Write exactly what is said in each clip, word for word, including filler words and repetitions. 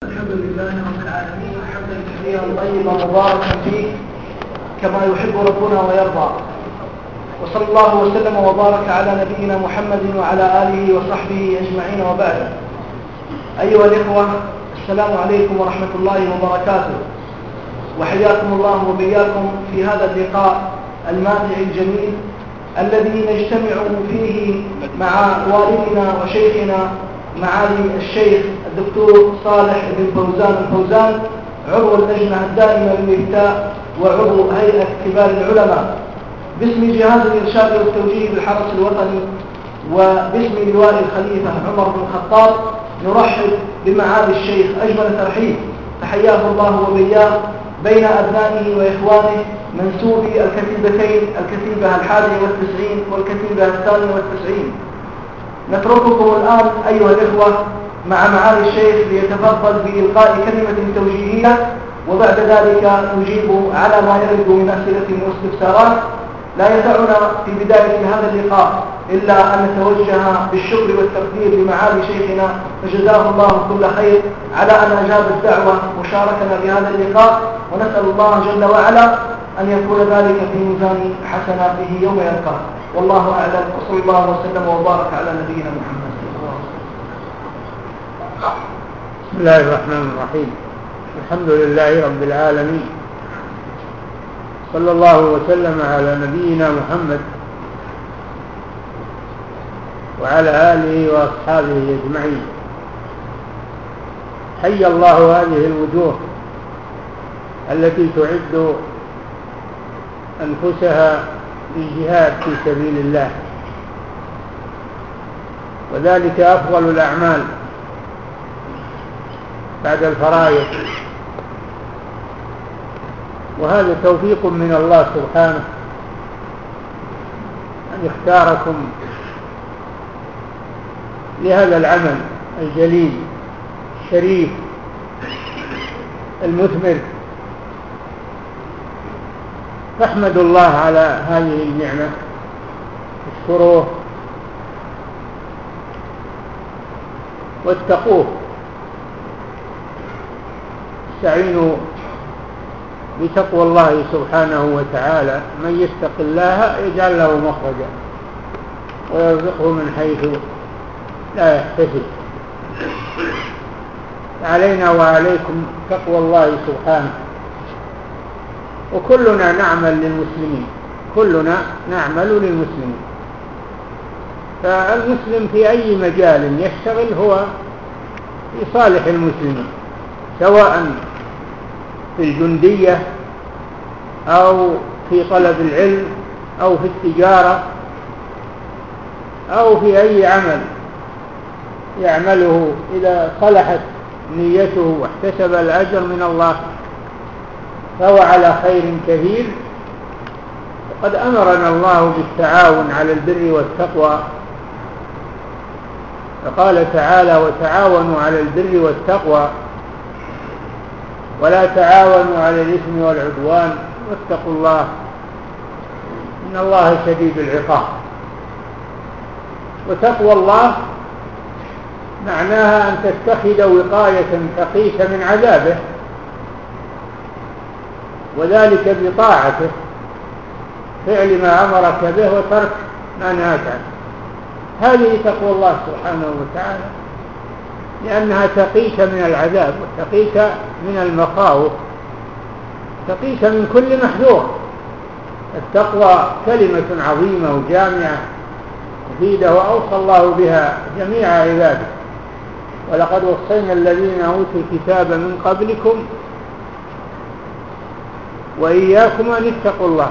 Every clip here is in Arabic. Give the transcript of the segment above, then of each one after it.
الحمد لله رب العالمين حمدا كثيرا طيبا مباركا فيه كما يحب ربنا ويرضى، وصلى الله وسلم وبارك على نبينا محمد وعلى آله وصحبه أجمعين، وبعد. أيها الإخوة، السلام عليكم ورحمة الله وبركاته، وحياكم الله وبياكم في هذا اللقاء الماتع الجميل الذي نجتمع فيه مع والدنا وشيخنا معالي الشيخ الدكتور صالح بن فوزان الفوزان، عضو اللجنة الدائمة للإفتاء وعضو هيئة كبار العلماء، باسم جهاز الإرشاد والتوجيه بالحرس الوطني وباسم لواء الخليفة عمر بن الخطاب، نرحب بمعالي الشيخ أجمل ترحيب، تحياه الله وبياه بين أبنائه وإخوانه منسوبي الكتيبتين، الكتيبة الحادية والتسعين والكتيبة الثانية والتسعين. نترككم الآن أيها الإخوة مع معالي الشيخ ليتفضل بإلقاء كلمة توجيهية، وبعد ذلك نجيب على ما يرد من أسئلة واستفسارات. لا يسعنا في بداية هذا اللقاء إلا أن نتوجه بالشكر والتقدير لمعالي شيخنا، فجزاه الله كل خير على أن أجاب الدعوة مشاركنا بهذا اللقاء، ونسأل الله جل وعلا أن يكون ذلك في ميزان حسناته يوم يلقاه. والله أعلم، وصلى الله وسلم وبارك على نبينا محمد. بسم الله الرحمن الرحيم. الحمد لله رب العالمين، صلى الله وسلم على نبينا محمد وعلى آله وأصحابه أجمعين. حي الله هذه الوجوه التي تعد أنفسها للجهاد في سبيل الله، وذلك أفضل الأعمال بعد الفرائض، وهذا توفيق من الله سبحانه أن يختاركم لهذا العمل الجليل الشريف المثمر. فاحمدوا الله على هذه النعمة، اشكروه واتقوه، استعينوا بتقوى الله سبحانه وتعالى. من يتق الله يجعل له مخرجا ويرزقه من حيث لا يحتسب. علينا وعليكم تقوى الله سبحانه، وكلنا نعمل للمسلمين، كلنا نعمل للمسلمين. فالمسلم في أي مجال يشتغل هو في صالح المسلمين، سواء في الجندية أو في طلب العلم أو في التجارة أو في أي عمل يعمله. إذا صلحت نيته واحتسب الأجر من الله فهو على خير كثير. وقد أمرنا الله بالتعاون على البر والتقوى، فقال تعالى: وتعاونوا على البر والتقوى ولا تعاونوا على الإثم والعدوان واتقوا الله إن الله شديد العقاب. وتقوى الله معناها أن تتخذ وقاية تقيك من عذابه، وذلك بطاعته، فعل ما أمرك به وترك ما نهاك عنه. هذه تقوى الله سبحانه وتعالى، لأنها تقيك من العذاب وتقيك من المخاوف، تقيك من كل محذور. التقوى كلمة عظيمة وجامعة مفيدة، وأوصى الله بها جميع عباده: ولقد وصينا الذين أوتوا الكتاب من قبلكم وإياكم أن اتقوا الله.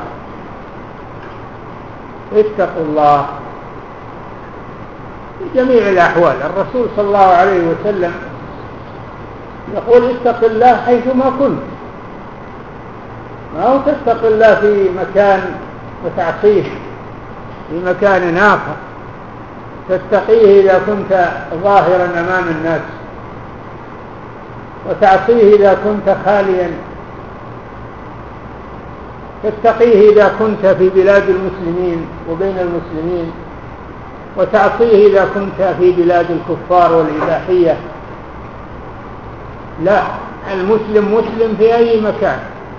اتقوا الله في جميع الأحوال. الرسول صلى الله عليه وسلم يقول: اتق الله حيثما كنت. ما هو تتق الله في مكان وتعصيه في مكان آخر. تتقيه إذا كنت ظاهرا أمام الناس، وتعصيه إذا كنت خاليا. تتقيه إذا كنت في بلاد المسلمين وبين المسلمين، وتعصيه إذا كنت في بلاد الكفار والإباحية. لا، المسلم مسلم في أي مكان،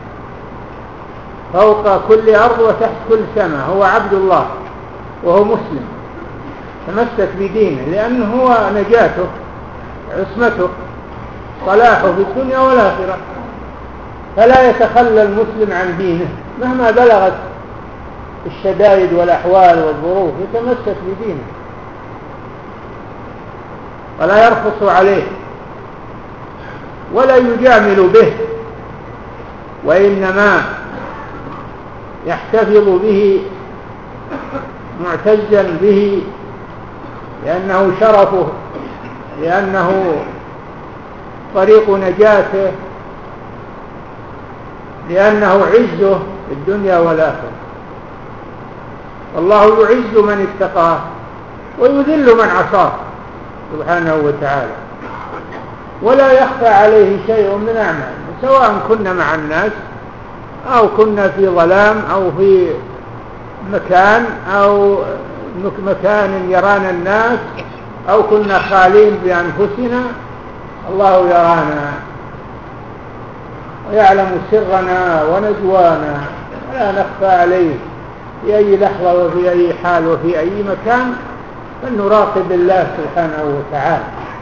فوق كل أرض وتحت كل سماء، هو عبد الله وهو مسلم، تمسك بدينه، لأنه هو نجاته، عصمته، صلاحه في الدنيا والآخرة. فلا يتخلى المسلم عن دينه مهما بلغت الشدائد والأحوال والظروف، يتمسك بدينه ولا يرخص عليه ولا يجامل به، وإنما يحتفظ به معتزا به، لأنه شرفه، لأنه طريق نجاته، لأنه عزه في الدنيا والآخرة. والله يعز من اتقاه ويذل من عصاه سبحانه وتعالى، ولا يخفى عليه شيء من أعمالنا، سواء كنا مع الناس أو كنا في ظلام أو في مكان أو مكان يرانا الناس أو كنا خالين بأنفسنا، الله يرانا ويعلم سرنا ونجوانا، ولا نخفى عليه في أي لحظة وفي أي حال وفي أي مكان، فلنراقب الله سبحانه وتعالى.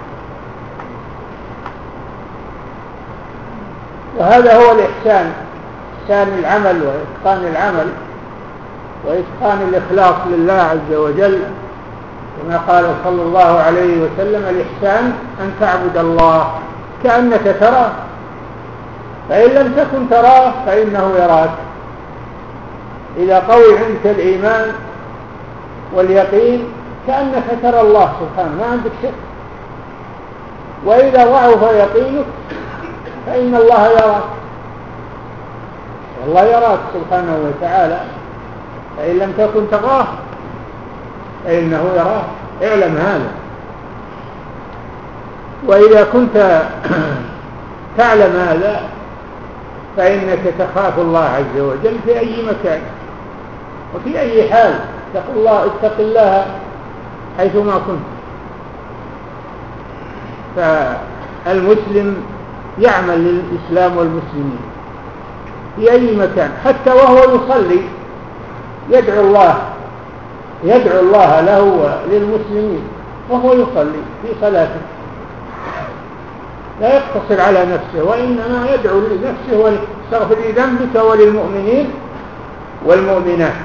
وهذا هو الإحسان، إحسان العمل وإتقان العمل وإتقان الإخلاص لله عز وجل، كما قال صلى الله عليه وسلم: الإحسان أن تعبد الله كأنك تراه، فإن لم تكن تراه فإنه يراك. إذا قوي عندك الإيمان واليقين كأنك ترى الله سبحانه، ما عندك شك. وإذا ضعف يقينك فإن الله يراك، والله يراك سبحانه وتعالى، فإن لم تكن تراه فإنه يراك، اعلم هذا. وإذا كنت تعلم هذا فإنك تخاف الله عز وجل في أي مكان وفي أي حال. اتق الله اتق الله حيثما كنت. فالمسلم يعمل للإسلام والمسلمين في أي مكان، حتى وهو يصلي يدعو الله يدعو الله له وللمسلمين وهو يصلي في صلاته، لا يقتصر على نفسه، وإنما يدعو لنفسه ويستغفر لذنبك وللمؤمنين والمؤمنات.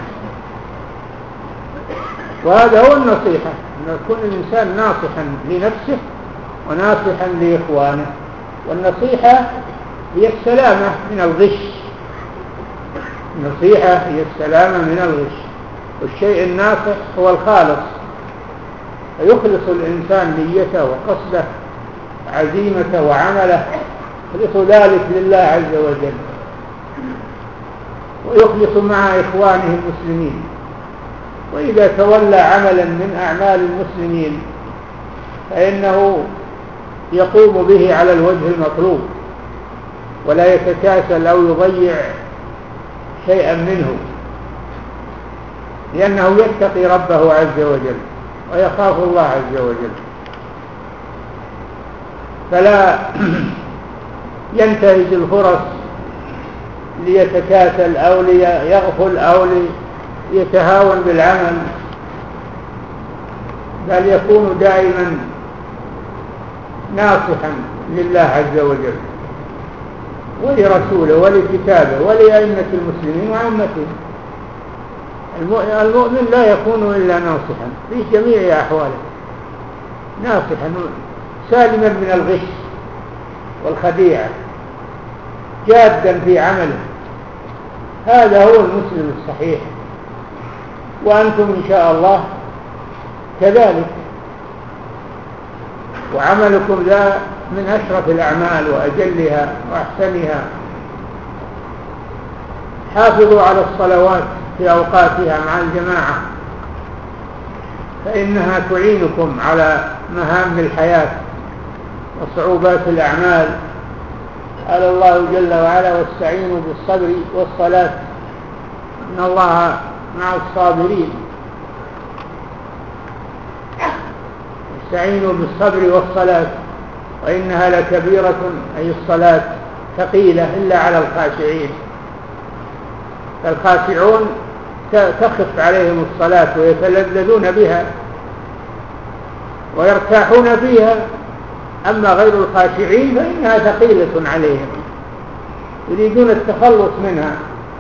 وهذا هو النصيحة، أن يكون الإنسان ناصحا لنفسه وناصحا لإخوانه. والنصيحة هي السلامة من الغش، النصيحة هي السلامة من الغش. والشيء الناصح هو الخالص، فيخلص الإنسان نيته وقصده عزيمته وعمله، يخلص ذلك لله عز وجل، ويخلص مع إخوانه المسلمين. وإذا تولى عملا من أعمال المسلمين فإنه يقوم به على الوجه المطلوب، ولا يتكاسل أو يضيع شيئا منه، لأنه يتقي ربه عز وجل ويخاف الله عز وجل. فلا ينتهز الفرص ليتكاسل أو ليغفل أو ليتهاون بالعمل، بل يكون دائما ناصحا لله عز وجل ولرسوله ولكتابه ولأئمة المسلمين وعامته. المؤمن لا يكون إلا ناصحا في جميع أحواله، ناصحا سالما من الغش والخديعة، جادا في عمله. هذا هو المسلم الصحيح. وأنتم إن شاء الله كذلك، وعملكم ذا من أشرف الأعمال وأجلها وأحسنها. حافظوا على الصلوات في أوقاتها مع الجماعة، فإنها تعينكم على مهام الحياة وصعوبات الأعمال. قال الله جل وعلا: واستعينوا بالصبر والصلاة إن الله مع الصابرين. استعينوا بالصبر والصلاة وإنها لكبيرة أي الصلاة ثقيلة إلا على الخاشعين، فالخاشعون تخف عليهم الصلاة ويتلذذون بها ويرتاحون فيها، أما غير الخاشعين فإنها ثقيلة عليهم يريدون التخلص منها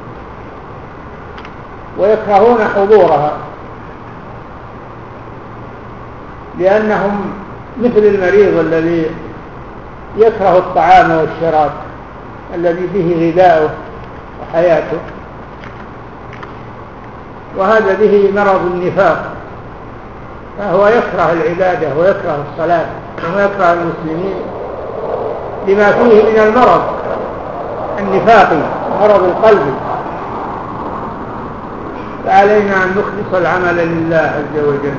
ويكرهون حضورها، لأنهم مثل المريض الذي يكره الطعام والشراب الذي به غذاؤه وحياته، وهذا به مرض النفاق، فهو يكره العبادة ويكره الصلاة ويكره المسلمين لما فيه من المرض النفاقي، مرض القلب. فعلينا أن نخلص العمل لله عز وجل،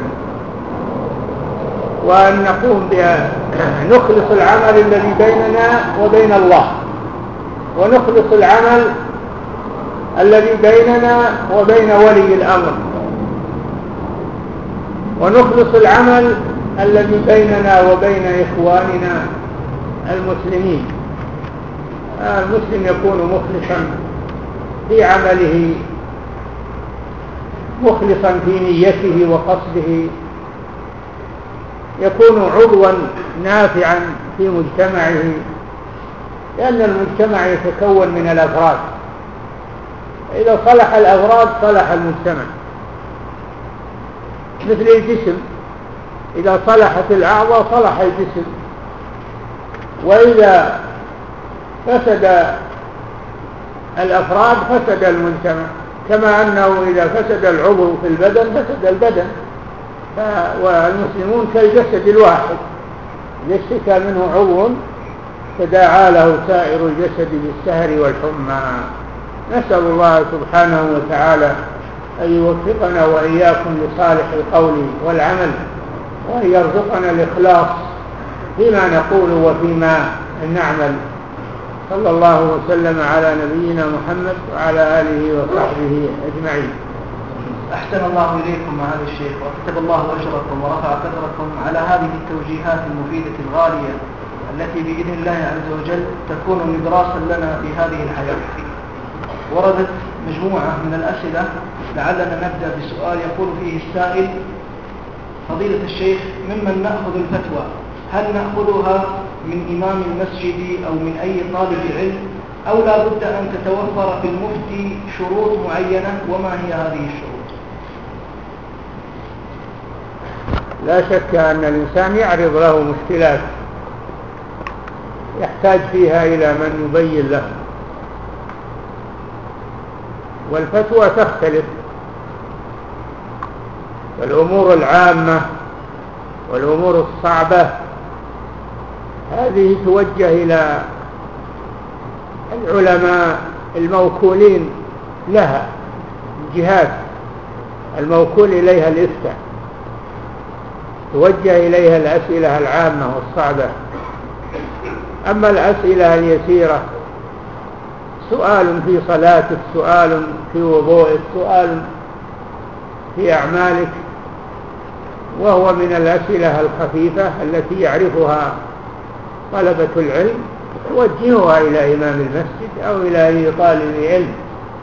وأن نقوم بها، نخلص العمل الذي بيننا وبين الله، ونخلص العمل الذي بيننا وبين ولي الأمر، ونخلص العمل الذي بيننا وبين إخواننا المسلمين. المسلم يكون مخلصا في عمله، مخلصا في نيته وقصده، يكون عضوا نافعا في مجتمعه، لأن المجتمع يتكون من الأفراد، إذا صلح الأفراد صلح المجتمع، مثل الجسم إذا صلحت الأعضاء صلح الجسم، وإذا فسد الأفراد فسد المجتمع، كما أنه إذا فسد العضو في البدن فسد البدن. والمسلمون كالجسد الواحد، إذا اشتكى منه عضو تداعى له سائر الجسد بالسهر والحمى. نسأل الله سبحانه وتعالى أن يوفقنا وإياكم لصالح القول والعمل، وأن يرزقنا الإخلاص فيما نقول وفيما نعمل. صلى الله وسلم على نبينا محمد وعلى آله وصحبه أجمعين. أحسن الله إليكم معالي الشيخ، وكتب الله أجركم ورفع قدركم على هذه التوجيهات المفيدة الغالية التي بإذن الله عز وجل تكون نبراسا لنا في هذه الحياة. وردت مجموعة من الأسئلة، لعلنا نبدأ بسؤال يقول فيه السائل: فضيلة الشيخ، ممن نأخذ الفتوى؟ هل نأخذها من إمام المسجد أو من أي طالب علم، أو لا بد أن تتوفر في المفتي شروط معينة؟ وما هي هذه الشروط؟ لا شك أن الإنسان يعرض له مشكلات يحتاج فيها إلى من يبين له، والفتوى تختلف، والأمور العامة والأمور الصعبة هذه توجه إلى العلماء الموكولين لها، الجهات الموكول إليها الإفتاء، توجه إليها الأسئلة العامة والصعبة. أما الأسئلة اليسيرة، سؤال في صلاتك، سؤال في وضوءك، سؤال في أعمالك، وهو من الأسئلة الخفيفة التي يعرفها طلبة العلم، توجهها إلى إمام المسجد أو إلى أي طالب علم،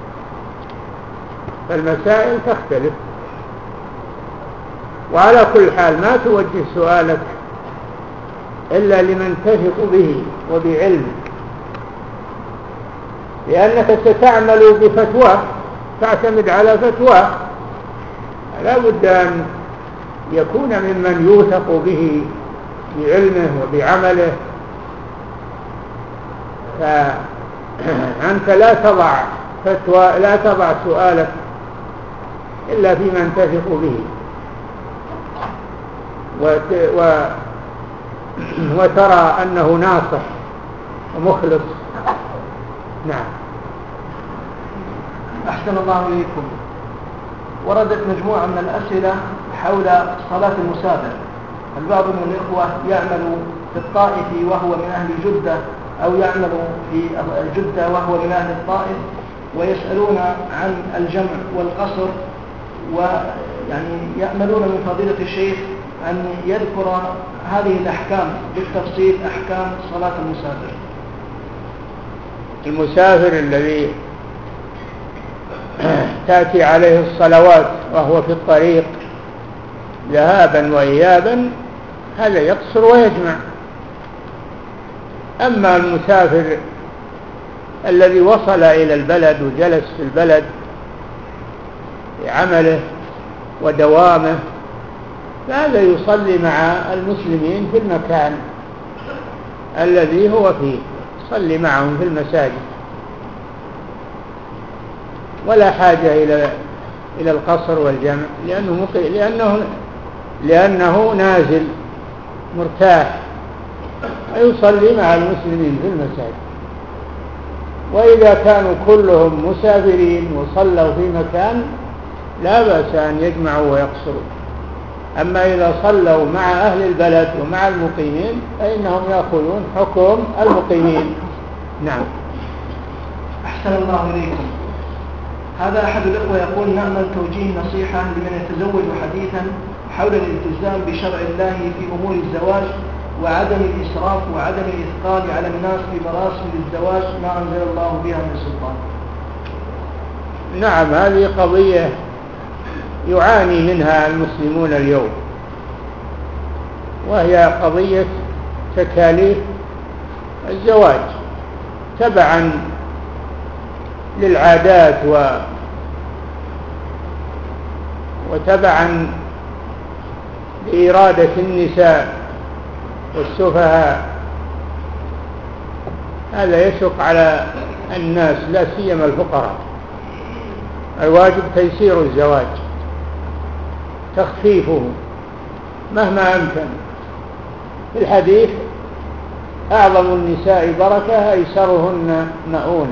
فالمسائل تختلف. وعلى كل حال ما توجه سؤالك إلا لمن تثق به وبعلم، لأنك ستعمل بفتوى، تعتمد على فتوى، لا بد أن يكون ممن يوثق به بعلمه وبعمله. فأنت لا تضع فتوى، لا تضع سؤالك إلا في من تثق به وت... و... وترى أنه ناصح ومخلص. نعم. أحسن الله إليكم. وردت مجموعة من الأسئلة حول صلاة المسافر. البعض من الإخوة يعمل في الطائف وهو من أهل جدة، أو يعمل في جدة وهو من أهل الطائف، ويسألون عن الجمع والقصر، ويعني يأملون من فضيلة الشيخ أن يذكر هذه الأحكام بالتفصيل أحكام صلاة المسافر. المسافر الذي تأتي عليه الصلوات وهو في الطريق ذهابا وإيابا هذا يقصر ويجمع. أما المسافر الذي وصل إلى البلد وجلس في البلد لعمله ودوامه فهذا يصلي مع المسلمين في المكان الذي هو فيه، يصلي معهم في المساجد ولا حاجة إلى إلى القصر والجمع، لأنه لأنه لأنه نازل مرتاح ويصلي مع المسلمين في المساجد. وإذا كانوا كلهم مسافرين وصلوا في مكان لا بأس أن يجمعوا ويقصروا. أما إذا صلوا مع أهل البلد ومع المقيمين فإنهم يأخذون حكم المقيمين. نعم. أحسن الله إليكم. هذا أحد الإخوة يقول: نأمل توجيه نصيحة لمن يتزوج حديثا حول الالتزام بشرع الله في أمور الزواج وعدم الإسراف وعدم الإثقال على الناس بمراسم الزواج ما أنزل الله بها من سلطان. نعم، هذه قضية يعاني منها المسلمون اليوم، وهي قضية تكاليف الزواج تبعا للعادات و وتبعا لإرادة النساء والسفهاء. هذا يشق على الناس لا سيما الفقراء. الواجب تيسير الزواج، تخفيفه مهما أمكن. في الحديث: أعظم النساء بركة أيسرهن مؤونة.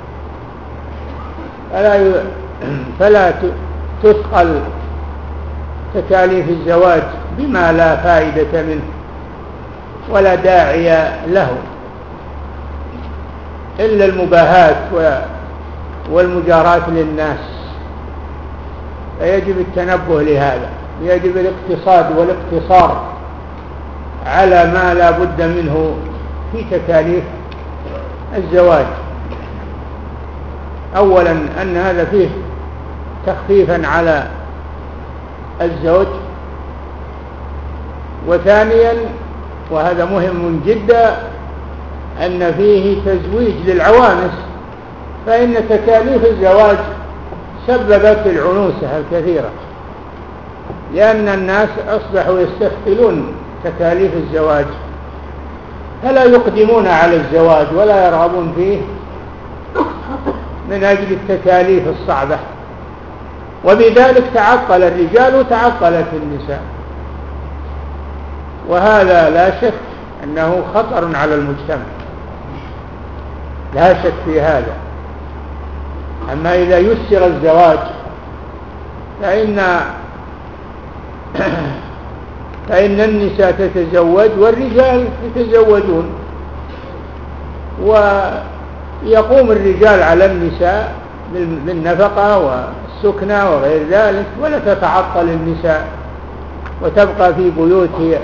فلا ي... فلا تثقل تكاليف الزواج بما لا فائدة منه ولا داعي له إلا المباهات والمجاراة للناس. فيجب التنبه لهذا، يجب الاقتصاد والاقتصار على ما لا بد منه في تكاليف الزواج. أولا أن هذا فيه تخفيفا على الزوج، وثانيا وهذا مهم جدا أن فيه تزويج للعوانس، فإن تكاليف الزواج سببت العنوسة الكثيرة، لأن الناس أصبحوا يستثقلون تكاليف الزواج فلا يقدمون على الزواج ولا يرغبون فيه من أجل التكاليف الصعبة، وبذلك تعطل الرجال وتعطلت النساء. وهذا لا شك أنه خطر على المجتمع، لا شك في هذا. أما إذا يسر الزواج فإن فإن النساء تتزوج والرجال يتزوجون، ويقوم الرجال على النساء بالنفقة والسكنة وغير ذلك، ولا تتعطل النساء وتبقى في بيوت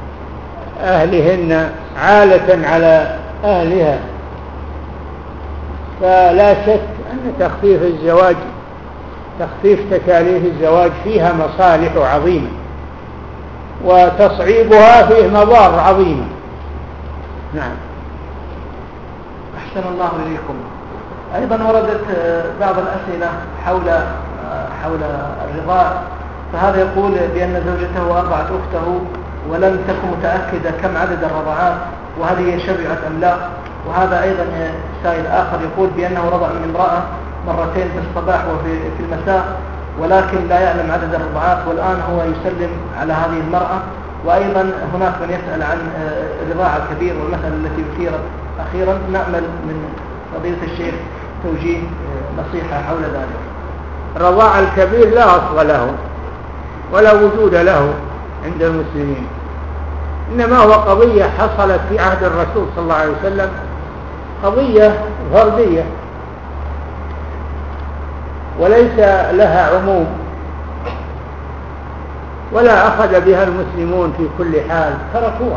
أهلهن عالة على أهلها. فلا شك أن تخفيف الزواج تخفيف تكاليف الزواج فيها مصالح عظيمة، وتصعيبها فيه مضار عظيمة. نعم. أحسن الله إليكم. أيضا وردت بعض الأسئلة حول حول الرضاع، فهذا يقول بأن زوجته أرضعت أخته ولم تكن متأكدة كم عدد الرضعات وهل هي شبعت أم لا. وهذا أيضا سائل آخر يقول بأنه رضع من امرأة مرتين في الصباح وفي في المساء ولكن لا يعلم عدد الرضعات، والآن هو يسلم على هذه المرأة. وأيضا هناك من يسأل عن الرضاعة الكبير والمسألة التي أثيرت أخيرا. نأمل من فضيلة الشيخ توجيه نصيحة حول ذلك. الرضاع الكبير لا أصل له ولا وجود له عند المسلمين، إنما هو قضية حصلت في عهد الرسول صلى الله عليه وسلم، قضية فردية وليس لها عموم. ولا أخذ بها المسلمون في كل حال، تركوها.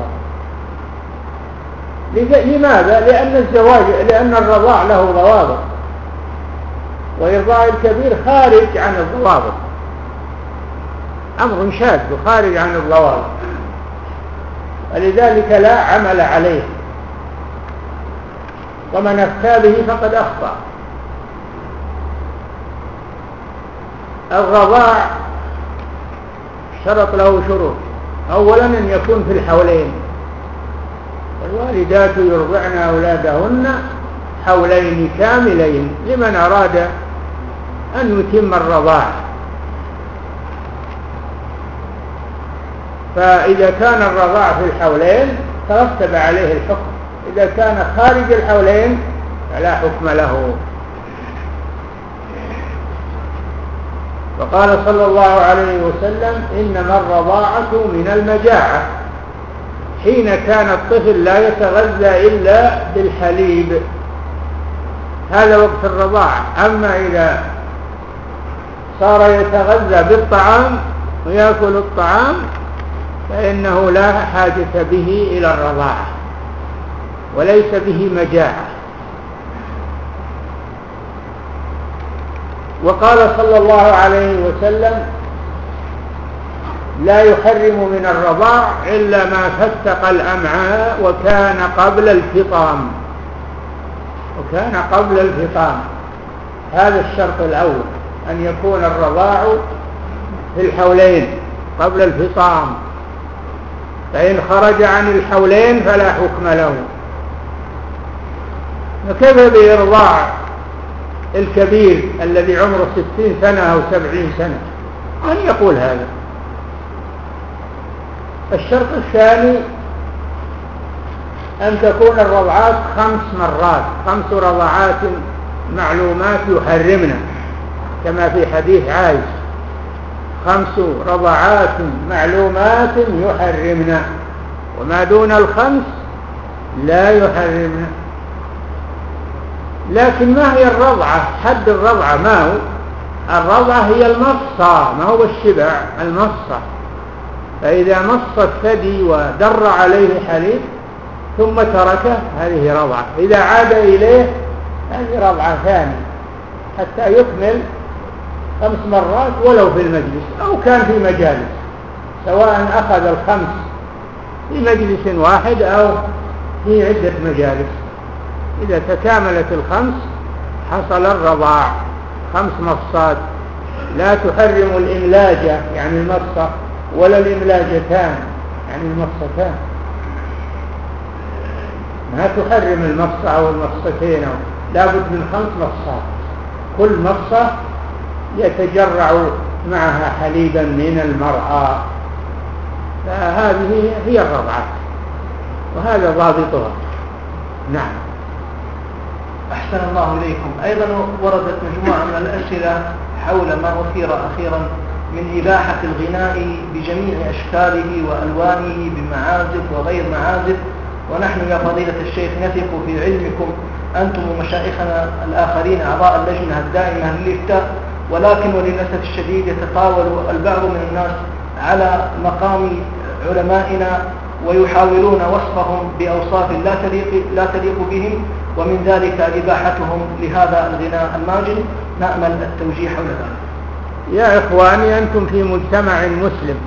لماذا؟ لأن الزواج لأن الرضاع له ضوابط، وإرضاع الكبير خارج عن الضوابط، أمر شاذ خارج عن الضوابط، ولذلك لا عمل عليه، ومن أفتى به فقد أخطأ. الرضاع شرط له شروط. أولا أن يكون في الحولين، والوالدات يرضعن أولادهن حولين كاملين لمن أراد أن يتم الرضاعة. فإذا كان الرضاع في الحولين ترتب عليه الحكم، إذا كان خارج الحولين فلا حكم له. وقال صلى الله عليه وسلم: إنما الرضاعة من المجاعة، حين كان الطفل لا يتغذى إلا بالحليب، هذا وقت الرضاعة. أما إذا صار يتغذى بالطعام ويأكل الطعام فإنه لا حاجة به إلى الرضاعة وليس به مجاعة. وقال صلى الله عليه وسلم: لا يحرم من الرضاع إلا ما فتق الأمعاء وكان قبل الفطام، وكان قبل الفطام. هذا الشرط الأول، أن يكون الرضاع في الحولين قبل الفطام، فإن خرج عن الحولين فلا حكم له. فكيف بإرضاع الكبير الذي عمره ستين سنة أو سبعين سنة؟ من يقول هذا؟ الشرط الثاني أن تكون الرضعات خمس مرات، خمس رضعات معلومات يحرمنا، كما في حديث عائشة: خمس رضعات معلومات يحرمنا، وما دون الخمس لا يحرمنا. لكن ما هي الرضعة؟ حد الرضعة ما هو؟ الرضعة هي المصة، ما هو الشبع، المصة. فإذا مص الثدي ودر عليه حليب ثم تركه هذه رضعة. إذا عاد إليه هذه رضعة ثانية حتى يكمل خمس مرات ولو في المجلس أو كان في مجالس، سواء أخذ الخمس في مجلس واحد أو في عدة مجالس. إذا تكاملت الخمس حصل الرضاع، خمس مصات. لا تحرم الإملاجة يعني المصة، ولا الإملاجتان يعني المصتان، ما تحرم المصة أو المصتين، لا بد من خمس مصات، كل مصة يتجرع معها حليبا من المرأة. فهذه هي الرضعة، وهذا ضابطها. نعم. أحسن الله إليكم. أيضا وردت مجموعة من الأسئلة حول ما أثير أخيرا من إباحة الغناء بجميع أشكاله وألوانه بمعازف وغير معازف، ونحن يا فضيلة الشيخ نثق في علمكم أنتم ومشايخنا الآخرين أعضاء اللجنة الدائمة للإفتاء، ولكن وللأسف الشديد يتطاول البعض من الناس على مقام علمائنا ويحاولون وصفهم بأوصاف لا تليق, لا تليق بهم، ومن ذلك إباحتهم لهذا الغناء الماجن. نأمل التوجيه حول ذلك. يا إخواني، أنتم في مجتمع مسلم،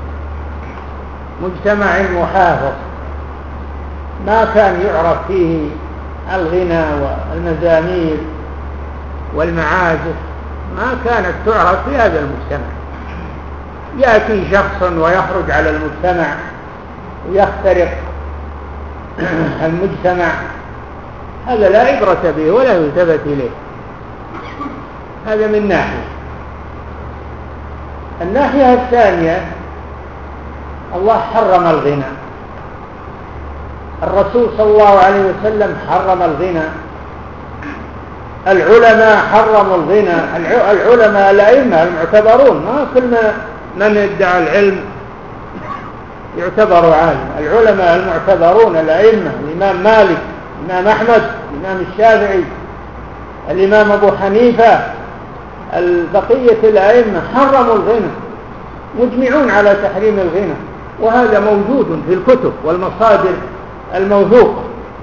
مجتمع محافظ، ما كان يعرف فيه الغنى والمزامير والمعازف، ما كانت تعرف في هذا المجتمع. يأتي شخص ويخرج على المجتمع ويخترق المجتمع، هذا لا عبرة به ولا يلتفت إليه. هذا من ناحية. الناحية الثانية، الله حرم الغنى، الرسول صلى الله عليه وسلم حرم الغنى، العلماء حرموا الغنى، العلماء الأئمة المعتبرون، ما كل من يدعى العلم يعتبر عالم. العلماء المعتبرون الأئمة، الإمام مالك، الإمام أحمد، الإمام الشافعي، الإمام أبو حنيفة، البقية الأئمة حرموا الغنى، مجمعون على تحريم الغنى، وهذا موجود في الكتب والمصادر الموثوقة،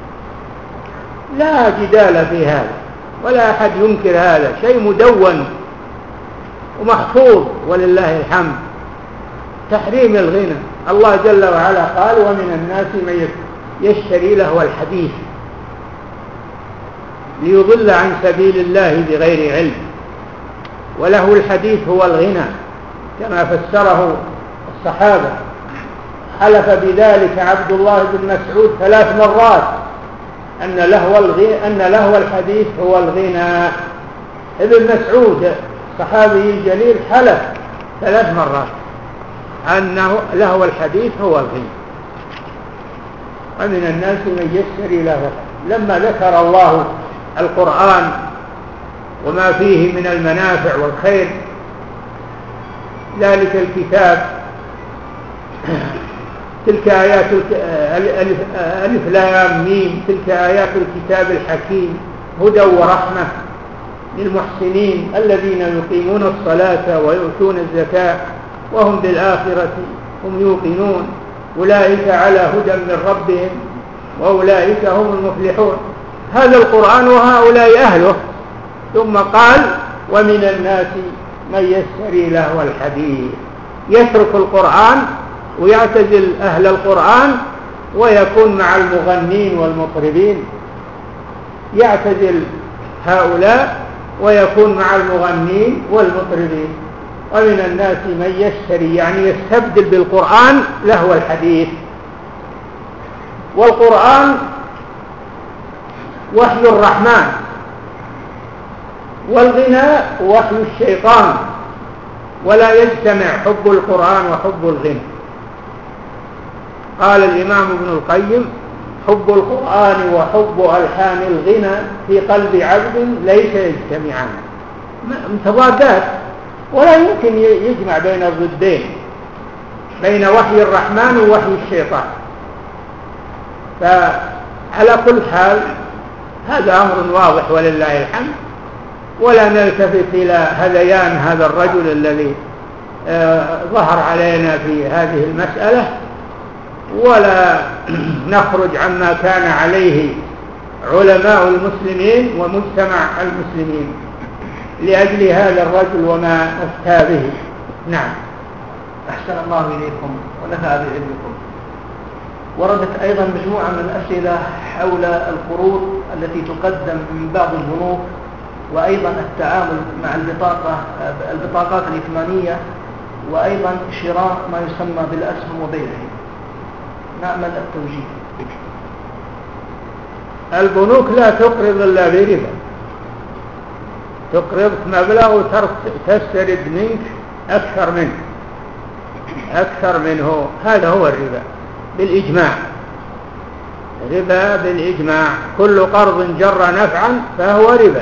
لا جدال في هذا ولا أحد ينكر هذا، شيء مدون ومحفوظ ولله الحمد. تحريم الغنى، الله جل وعلا قال: ومن الناس من يشتري لهو الحديث ليضل عن سبيل الله بغير علم. ولهو الحديث هو الغنى كما فسره الصحابة. حلف بذلك عبد الله بن مسعود ثلاث مرات أن لهو الغنى أن لهو الحديث هو الغنى. ابن مسعود صحابي الجليل حلف ثلاث مرات أنه لهو الحديث هو الغنى. ومن الناس من يشتري له. لما ذكر الله القرآن وما فيه من المنافع والخير، ذلك الكتاب، تلك آيات ألف لام ميم، تلك آيات الكتاب الحكيم هدى ورحمة للمحسنين الذين يقيمون الصلاة ويؤتون الزكاة وهم بالآخرة هم يوقنون أولئك على هدى من ربهم وأولئك هم المفلحون. هذا القرآن وهؤلاء أهله. ثم قال: ومن الناس من يشتري لهو الحديث، يترك القرآن ويعتزل أهل القرآن ويكون مع المغنين والمطربين، يعتزل هؤلاء ويكون مع المغنين والمطربين. ومن الناس من يشتري يعني يستبدل بالقرآن لهو الحديث. والقرآن وحي الرحمن، والغناء وحي الشيطان، ولا يجتمع حب القرآن وحب الغنى. قال الإمام ابن القيم: حب القرآن وحب ألحان الغنى في قلب عبد ليس يجتمعان، متضادات، ولا يمكن يجمع بين الضدين، بين وحي الرحمن ووحي الشيطان. فعلى كل حال هذا أمر واضح ولله الحمد، ولا نلتفت إلى هذيان هذا الرجل الذي آه ظهر علينا في هذه المسألة، ولا نخرج عما كان عليه علماء المسلمين ومجتمع المسلمين لأجل هذا الرجل وما أفتى به. نعم. أحسن الله إليكم ونفع بعلمكم. وردت أيضا مجموعة من الأسئلة حول القروض التي تقدم من بعض البنوك، وأيضا التعامل مع البطاقة البطاقات الائتمانية، وأيضا شراء ما يسمى بالأسهم وبيعه. نأمل التوجيه. البنوك لا تقرض إلا بربا، تقرضك مبلغ وتسترد منك أكثر منه أكثر منه هذا هو الربا بالإجماع. ربا بالإجماع، كل قرض جر نفعا فهو ربا.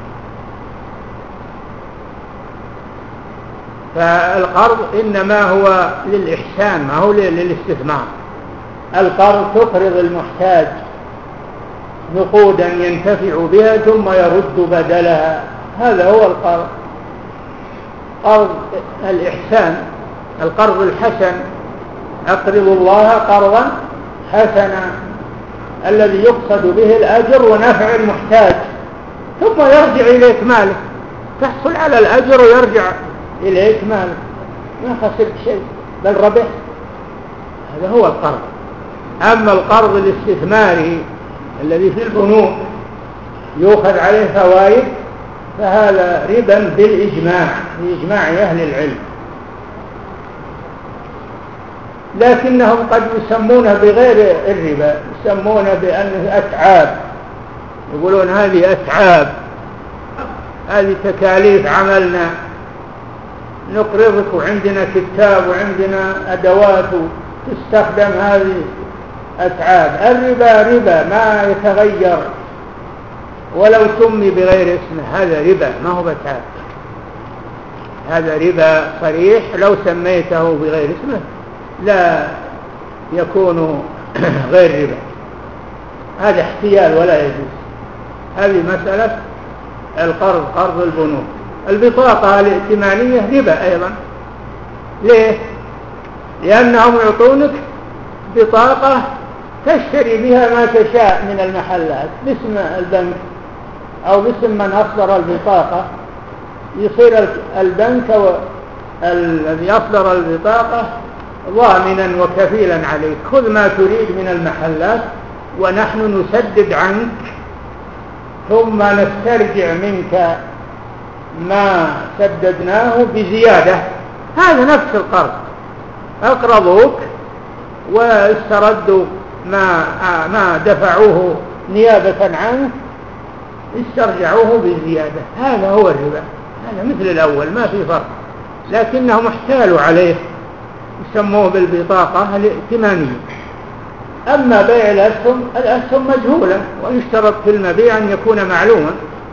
فالقرض إنما هو للإحسان، ما هو للاستثمار. القرض تقرض المحتاج نقودا ينتفع بها ثم يرد بدلها، هذا هو القرض. قرض الإحسان، القرض الحسن، أقرض الله قرضا حسنا، الذي يقصد به الأجر ونفع المحتاج ثم يرجع إليك مالك، تحصل على الأجر ويرجع إليك مالك، ما خسرت شيء بل ربح. هذا هو القرض. أما القرض الاستثماري الذي في البنوك يؤخذ عليه فوائد فهذا ربا بالإجماع، بإجماع أهل العلم. لكنهم قد يسمونه بغير الربا، يسمونه بأنه أتعاب، يقولون هذه أتعاب، هذه تكاليف عملنا، نقرضك وعندنا كتاب وعندنا أدوات تستخدم، هذه أتعاب. الربا ربا ما يتغير ولو سمي بغير اسمه، هذا ربا ما هو بتعاب، هذا ربا صريح، لو سميته بغير اسمه لا يكون غير ربا، هذا احتيال ولا يجوز. هذه مسألة القرض، قرض البنوك. البطاقة الائتمانية ربا أيضا، ليه؟ لأنهم يعطونك بطاقة تشتري بها ما تشاء من المحلات باسم البنك أو باسم من أصدر البطاقة. يصير البنك الذي أصدر البطاقة ضامنا وكفيلا عليك. خذ ما تريد من المحلات ونحن نسدد عنك ثم نسترجع منك ما سددناه بزيادة. هذا نفس القرض، أقرضوك واستردوا ما ما دفعوه نيابة عنك، استرجعوه بزيادة. هذا هو الربا، هذا مثل الأول ما في فرق، لكنهم احتالوا عليه يسموه بالبطاقة الائتمانية. أما بيع الأسهم، الأسهم مجهولة ويشترط في المبيع أن يكون معلوما،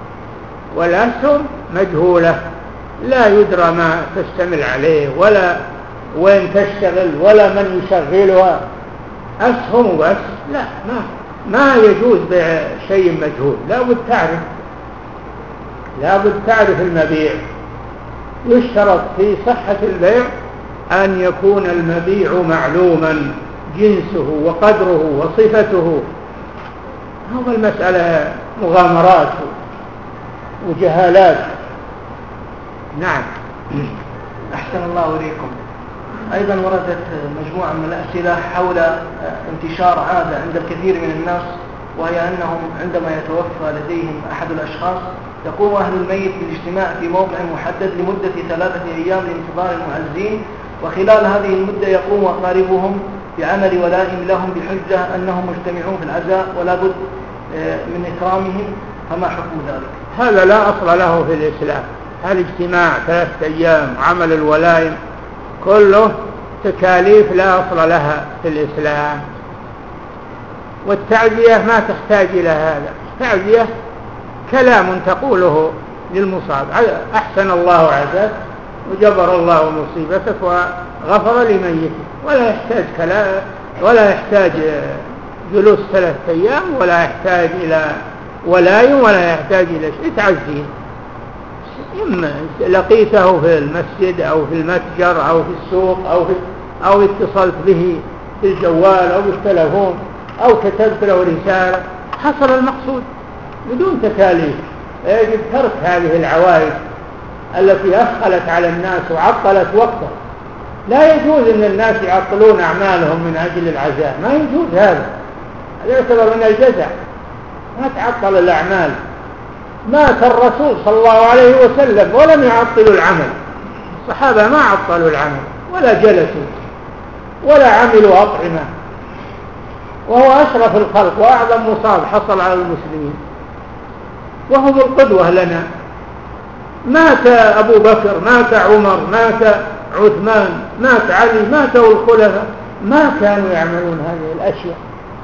والأسهم مجهولة لا يدرى ما تشتمل عليه ولا وين تشتغل ولا من يشغلها. أسهم بس لا، ما ما يجوز بيع شيء مجهول. لا بد تعرف لا بد تعرف المبيع. يشترط في صحة البيع أن يكون المبيع معلوما، جنسه وقدره وصفته. هذا المسألة مغامرات وجهالات. نعم. أحسن الله إليكم. أيضا وردت مجموعة من الأسئلة حول انتشار عادة عند الكثير من الناس، وهي أنهم عندما يتوفى لديهم أحد الأشخاص يقوم أهل الميت بالاجتماع في موضع محدد لمدة ثلاثة أيام لانتظار المعزين، وخلال هذه المدة يقوم أقاربهم بعمل ولائم لهم بحجة أنهم مجتمعون في العزاء ولا بد من إكرامهم، فما حكم ذلك؟ هذا لا أصل له في الإسلام. هالاجتماع ثلاثة أيام عمل الولائم كله تكاليف لا أصل لها في الإسلام. والتعزية ما تحتاج إلى هذا. التعزية كلام تقوله للمصاب، أحسن الله عزاك وجبر الله مصيبتك وغفر لميتك، ولا يحتاج كلام ولا يحتاج جلوس ثلاثة أيام ولا يحتاج إلى ولايم ولا يحتاج إلى شيء. تعزيه إما لقيته في المسجد أو في المتجر أو في السوق أو في أو اتصلت به بالجوال أو بالتلفون أو كتبت له رسالة، حصل المقصود بدون تكاليف. يجب ترك هذه العوائد التي أثقلت على الناس وعطلت وقته. لا يجوز أن الناس يعطلون أعمالهم من أجل العزاء، ما يجوز هذا. هذا يعتبر من الجزع. ما تعطل الأعمال. مات الرسول صلى الله عليه وسلم ولم يعطلوا العمل. الصحابة ما عطلوا العمل ولا جلسوا ولا عملوا أطعمة، وهو أشرف الخلق وأعظم مصاب حصل على المسلمين، وهم القدوة لنا. مات أبو بكر، مات عمر، مات عثمان، مات علي، ماتوا الخلفاء، ما كانوا يعملون هذه الأشياء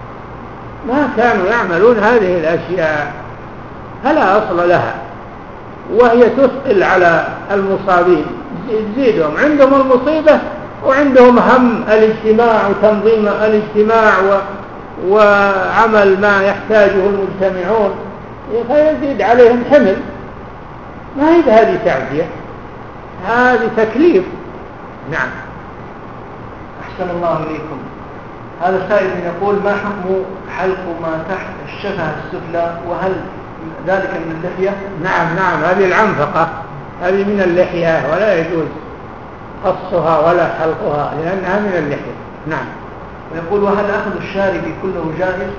ما كانوا يعملون هذه الأشياء فلا أصل لها، وهي تثقل على المصابين، تزيدهم عندهم المصيبة وعندهم هم الاجتماع وتنظيم الاجتماع و... وعمل ما يحتاجه المجتمعون، فيزيد عليهم حمل. ما هي هذه تعزية، هذه تكليف. نعم. أحسن الله إليكم. هذا سائل يقول: ما حكم حلق ما تحت الشفة السفلى، وهل ذلك من اللحية؟ نعم نعم، هذه العنفقة، هذه من اللحية ولا يجوز قصها ولا حلقها لأنها من اللحية. نعم. ويقول: وهل أخذ الشارب كله جائز؟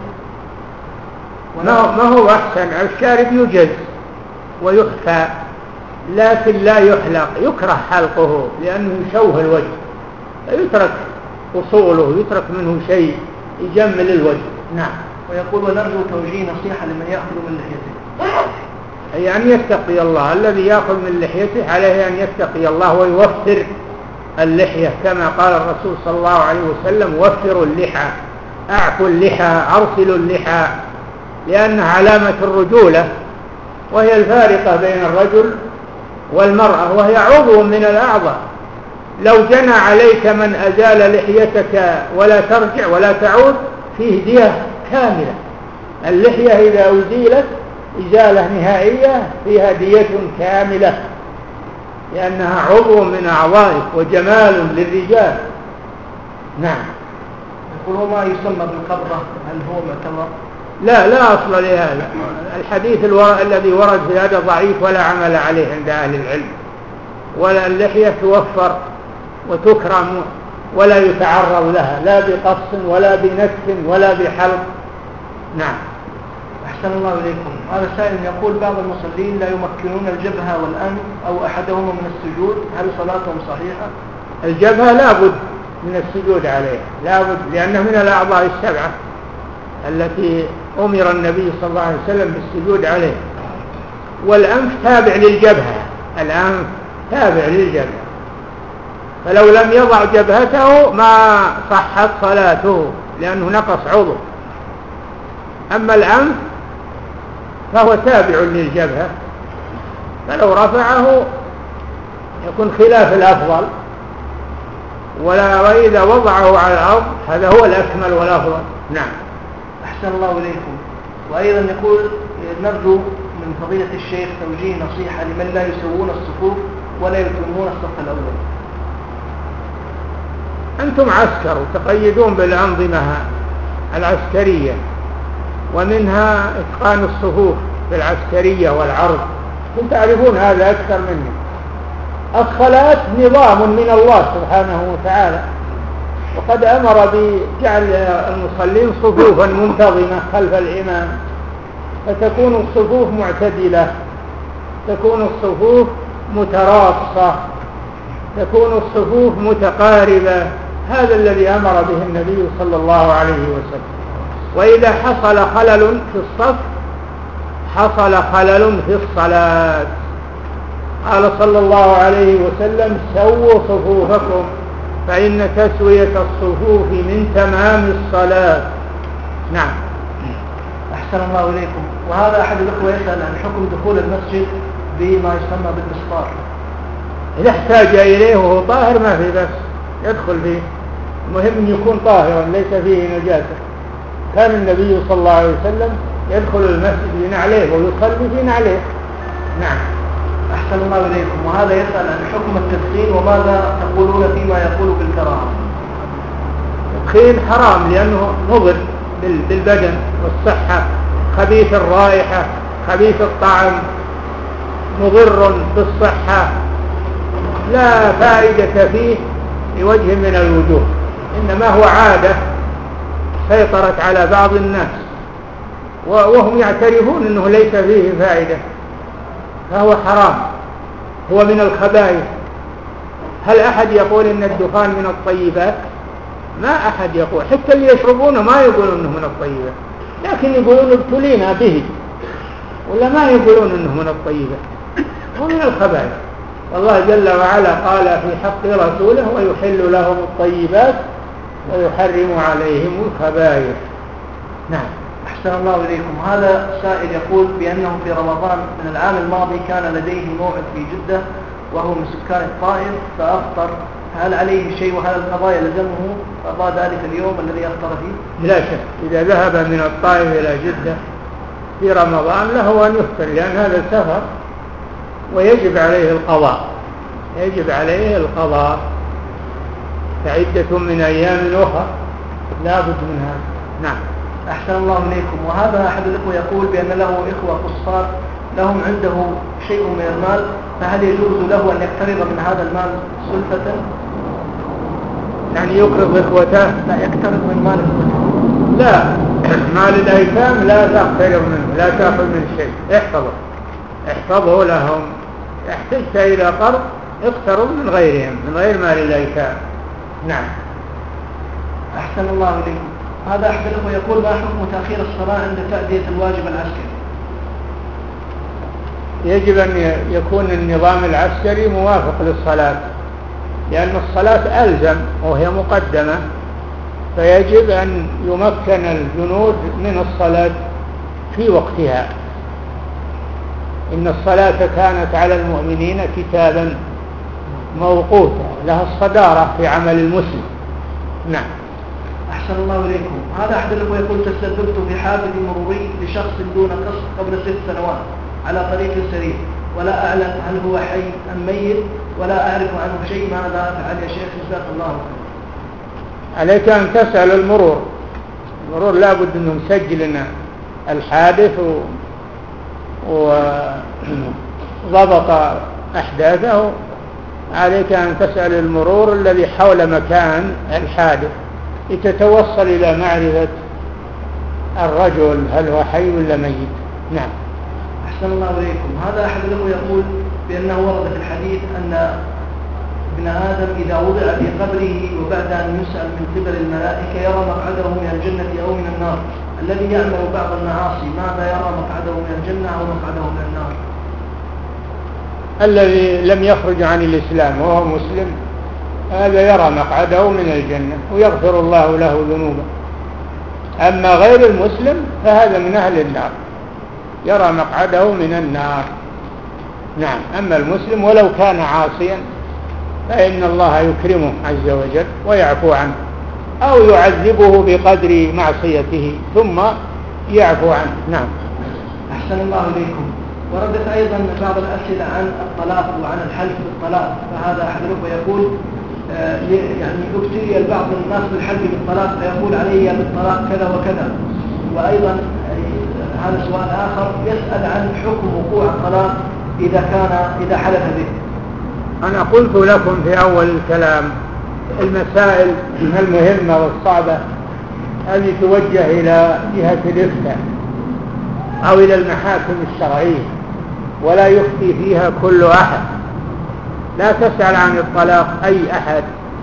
ما هو أحسن؟ الشارب يجز ويخفى لكن لا يحلق، يكره حلقه لأنه يشوه الوجه، يترك أصوله، يترك منه شيء يجمل الوجه. نعم. ويقول: ونرجو توجيه نصيحة لمن يأخذ من لحيته. أي أن يتقي الله. الذي يأخذ من لحيته عليه أن يتقي الله ويوفر اللحية، كما قال الرسول صلى الله عليه وسلم: وفروا اللحى، أعفوا اللحى، أرسلوا اللحى، لأنها علامة الرجولة، وهي الفارقة بين الرجل والمرأة، وهي عضو من الأعضاء. لو جنى عليك من أزال لحيتك ولا ترجع ولا تعود فيه دية كاملة. اللحية إذا أزيلت إزالة نهائية فيها دية كاملة. لأنها عضو من أعضائك وجمال للرجال. نعم. يقول ما يسمى بالقبضة هل هو معتبر؟ لا لا أصل لهذا. الحديث الذي ورد في هذا ضعيف ولا عمل عليه عند أهل العلم. ولا اللحية توفر وتكرم ولا يتعرض لها لا بقص ولا بنتف ولا بحلق. نعم. أحسن الله إليكم. هذا سائل يقول بعض المصلين لا يمكنون الجبهة والأنف أو أحدهما من السجود، هل صلاتهم صحيحة؟ الجبهة لا بد من السجود عليها، لا بد، لأنه من الأعضاء السبعة التي أمر النبي صلى الله عليه وسلم بالسجود عليه. والأنف تابع للجبهة، الأنف تابع للجبهة، فلو لم يضع جبهته ما صحت صلاته لأنه نقص عضو. أما الأنف فهو تابع للجبهة، فلو رفعه يكون خلاف الأفضل، ولا وإذا وضعه على الأرض هذا هو الأكمل والأفضل. نعم. أحسن الله إليكم. وأيضا يقول نرجو من فضيلة الشيخ توجيه نصيحة لمن لا يسوون الصفوف ولا يتمون الصف الأول. أنتم عسكر وتقيدون بالأنظمة العسكرية، ومنها إتقان الصفوف بالعسكرية والعرض، كنتم تعرفون هذا أكثر مني. الصلاة نظام من الله سبحانه وتعالى، وقد أمر بجعل المصلين صفوفا منتظمة خلف الإمام، فتكون الصفوف معتدلة، تكون الصفوف متراصة، تكون الصفوف متقاربة. هذا الذي أمر به النبي صلى الله عليه وسلم. وإذا حصل خلل في الصف حصل خلل في الصلاة. قال صلى الله عليه وسلم سووا صفوفكم فإن تسوية الصفوف من تمام الصلاة. نعم. أحسن الله إليكم. وهذا أحد الأخوة يسأل عن حكم دخول المسجد بما يسمى بالمسطار. إذا احتاج إليه وهو طاهر ما في بس يدخل فيه، المهم أن يكون طاهرا ليس فيه نجاسة. كان النبي صلى الله عليه وسلم يدخل المسجد في نعليه ويصلي في نعليه. نعم. أحسن الله إليكم. وهذا يسأل عن حكم التدخين وماذا تقولون فيما يقول بالكراهة. التدخين حرام لأنه مضر بالبدن والصحة، خبيث الرائحة، خبيث الطعم، مضر بالصحة، لا فائدة فيه بوجه من الوجوه، إنما هو عادة سيطرت على بعض الناس وهم يعترفون أنه ليس فيه فائدة، فهو حرام، هو من الخبائث. هل أحد يقول إن الدخان من الطيبات؟ ما أحد يقول، حتى اللي يشربونه ما يقولون أنه من الطيبات، لكن يقولون ابتلينا به، ولا ما يقولون أنه من الطيبات، هو من الخبائث. والله جل وعلا قال في حق رسوله ويحل لهم الطيبات ويحرم عليهم الخبائث. نعم. أحسن الله إليكم. هذا سائل يقول بأنه في رمضان من العام الماضي كان لديه موعد في جدة وهو من سكان الطائف فأفطر، هل عليه شيء وهل القضاء يلزمه قضاء ذلك اليوم الذي أفطر فيه؟ لا شك، إذا ذهب من الطائف إلى جدة في رمضان له أن يفطر، لأن هذا سفر ويجب عليه القضاء، يجب عليه القضاء، فعدة من أيام أخرى لا بد من هذا. نعم. أحسن الله إليكم. وهذا أحد الأخوة يقول بأن له إخوة قصار لهم عنده شيء من المال، فهل يجوز له أن يقترض من هذا المال سلفة؟ يعني يقرض إخوته؟ لا، يقترض من مال إخوته. لا، مال الأيتام لا تقترض منه، لا تأخذ من شيء، احفظه احفظه لهم. احتجت إلى قرض اقترض من غيرهم، من غير مال الأيتام. نعم. أحسن الله إليكم. هذا أحد الأخوة يقول ما حكم تأخير الصلاة عند تأدية الواجب العسكري؟ يجب أن يكون النظام العسكري موافق للصلاة، لأن الصلاة ألزم وهي مقدمة، فيجب أن يمكن الجنود من الصلاة في وقتها. إن الصلاة كانت على المؤمنين كتابا موقوتا، لها الصدارة في عمل المسلم. نعم. أحسن الله إليكم. هذا أحد الأخوة يقول تسببت في حادث مروري لشخص دون قصد قبل ست سنوات على طريق سريع، ولا أعلم هل هو حي أم ميت، ولا أعرف عنه شيء، ماذا أفعل يا شيخ؟ جزاك الله خيرا. عليك أن تسأل المرور. المرور لا بد أنه مسجل الحادث وضبط أحداثه. عليك أن تسأل المرور الذي حول مكان الحادث لتتوصل إلى معرفة الرجل هل هو حي ولا ميت. نعم. أحسن الله إليكم. هذا أحد له يقول بأنه ورد في الحديث أن ابن آدم إذا وضع في قبره وبعد أن يسأل من قبل الملائكة يرى مقعده من الجنة أو من النار. الذي يعمل بعض المعاصي ماذا يرى مقعده من الجنة أو مقعده من النار؟ الذي لم يخرج عن الإسلام وهو مسلم هذا يرى مقعده من الجنة ويغفر الله له ذنوبه. أما غير المسلم فهذا من أهل النار يرى مقعده من النار. نعم. أما المسلم ولو كان عاصيا فإن الله يكرمه عز وجل ويعفو عنه أو يعذبه بقدر معصيته ثم يعفو عنه. نعم. أحسن الله إليكم. وردت أيضا بعض الأسئلة عن الطلاق وعن الحلف بالطلاق، فهذا أحد الأخوة يقول آه يعني ابتلي البعض من الناس بالحلف بالطلاق فيقول علي بالطلاق كذا وكذا. وأيضا آه هذا سؤال آخر يسأل عن حكم وقوع الطلاق إذا كان إذا حلف به. أنا قلت لكم في أول الكلام المسائل المهمة والصعبة هذه توجه إلى جهة الإفتاء أو إلى المحاكم الشرعية ولا يفتي فيها كل أحد. لا تسأل عن الطلاق أي أحد،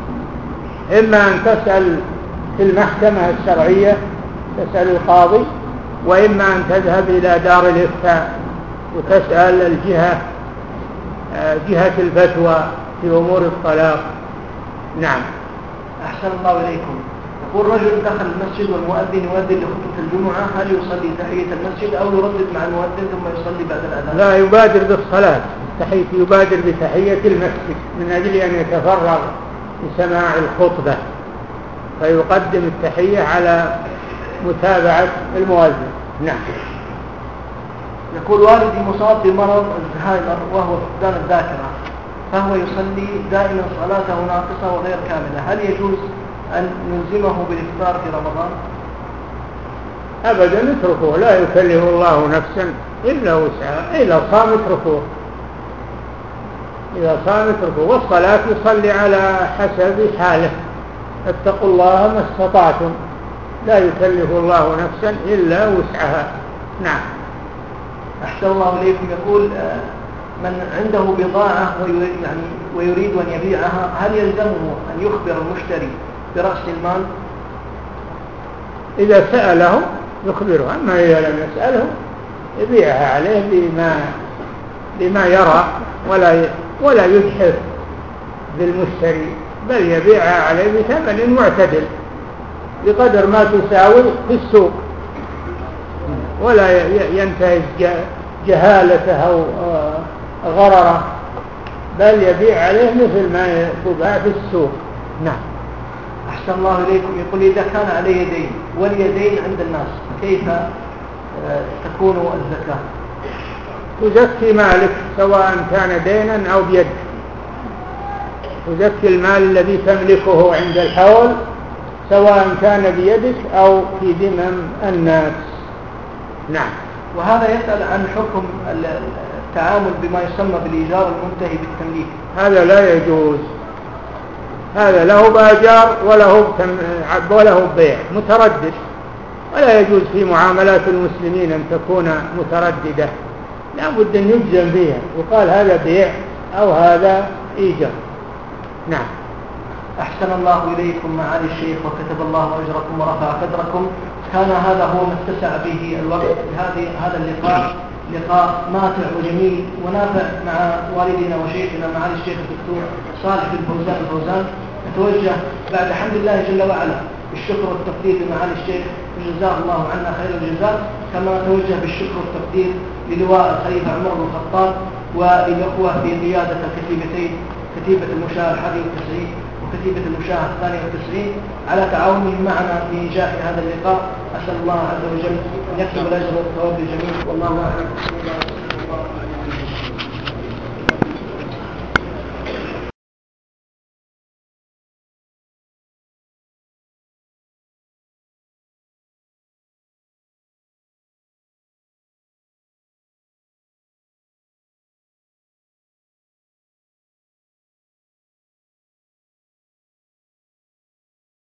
إما أن تسأل في المحكمة الشرعية تسأل القاضي، وإما أن تذهب إلى دار الإفتاء وتسأل الجهة جهة الفتوى في أمور الطلاق. نعم. أحسن الله إليكم. يقول رجل دخل المسجد والمؤذن يؤذن لخطبة الجمعة، هل يصلي تحية المسجد أو يردد مع المؤذن ثم يصلي بعد الأذان؟ لا، يبادر بالصلاة. تحية يبادر بتحية المسجد من أجل أن يتفرغ لسماع الخطبة، فيقدم التحية على متابعة المؤذن. نعم. يقول والدي مصاب بمرض الزهايمر وهو فقدان الذاكرة، فهو يصلي دائما صلاته ناقصة وغير كاملة، هل يجوز أن نلزمه بالإفطار في رمضان؟ أبدا، اتركوه، لا يكلف الله نفسا إلا وسعها. إذا صام اتركوه، إذا صام اتركوه. والصلاة يصلي على حسب حاله. اتقوا الله ما استطعتم، لا يكلف الله نفسا إلا وسعها. نعم. أحسن الله إليكم. يقول من عنده بضاعة يعني ويريد أن يبيعها، هل يلزمه أن يخبر المشتري برأس المال؟ إذا سأله يخبره، أما إذا لم يسأله يبيعها عليه بما بما يرى ولا ولا يجحف بالمشتري، بل يبيعها عليه بثمن معتدل بقدر ما تساوي في السوق، ولا ينتهز جهالته أو غرره، بل يبيع عليه مثل ما تباع في السوق. نعم. أحسن الله إليكم. يقول إذا كان عليه دين واليدين عند الناس كيف تكون الزكاة؟ تزكي مالك سواء كان دينا أو بيد، تزكي المال الذي تملكه عند الحول سواء كان بيدك أو في ذمم الناس. نعم. وهذا يسأل عن حكم التعامل بما يسمى بالإيجار المنتهي بالتمليك. هذا لا يجوز، هذا له بأجار وله وله بيع متردد، ولا يجوز في معاملات المسلمين أن تكون مترددة، لا بد أن يجزم فيها وقال هذا بيع أو هذا إيجار. نعم. أحسن الله إليكم معالي الشيخ وكتب الله أجركم ورفع قدركم. كان هذا هو ما اتسع به الوقت بهذه هذا اللقاء، لقاء ماتع وجميل ونافع مع والدنا وشيخنا معالي الشيخ الدكتور صالح بن فوزان الفوزان. نتوجه بعد حمد الله جل وعلا بالشكر والتقدير لمعالي الشيخ جزاه الله عنا خير الجزاء، كما نتوجه بالشكر والتقدير للواء الخليفة عمر بن الخطاب وللأخوة في قيادة الكتيبتين، كتيبة المشاة الحادي والتسعين وكتيبة المشاة الثانية والتسعين، على تعاونهم معنا في إنجاح هذا اللقاء. أسأل الله عز وجل أن يكتب الأجر والثواب للجميع، والله أعلم.